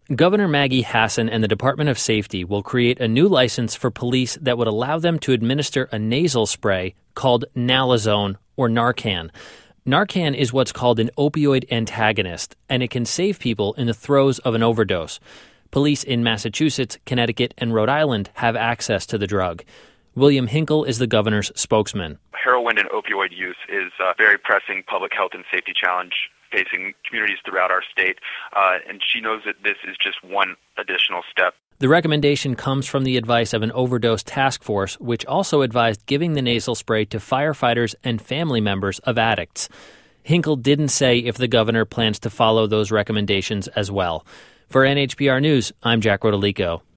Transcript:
Governor Maggie Hassan and the Department of Safety will create a new license for police that would allow them to administer a nasal spray called nalazone or Narcan. Narcan is what's called an opioid antagonist, and it can save people in the throes of an overdose. Police in Massachusetts, Connecticut, and Rhode Island have access to the drug. William Hinkle is the governor's spokesman. Heroin and opioid use is a very pressing public health and safety challenge facing communities throughout our state, and she knows that this is just one additional step. The recommendation comes from the advice of an overdose task force, which also advised giving the nasal spray to firefighters and family members of addicts. Hinkle didn't say if the governor plans to follow those recommendations as well. For NHPR News, I'm Jack Rodolico.